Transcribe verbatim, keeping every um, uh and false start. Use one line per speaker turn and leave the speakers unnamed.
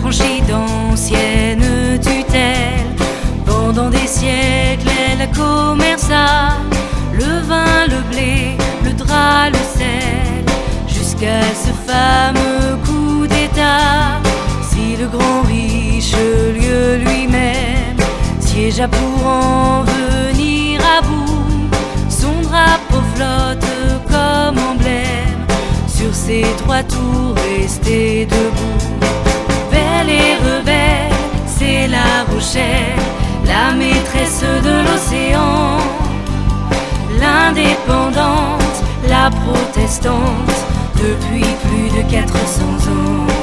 affranchie d'anciennes tutelles. Pendant des siècles, elle commerça le vin, le blé, le drap, le sel, jusqu'à ce fameux coup d'État. Si le grand Richelieu lui-même siégea pour en venir à bout, son drapeau flotte comme emblème sur ses trois tours restées debout. Belle et rebelle, c'est La Rochelle, la maîtresse de l'océan, l'indépendante, la protestante, depuis plus de quatre cents ans.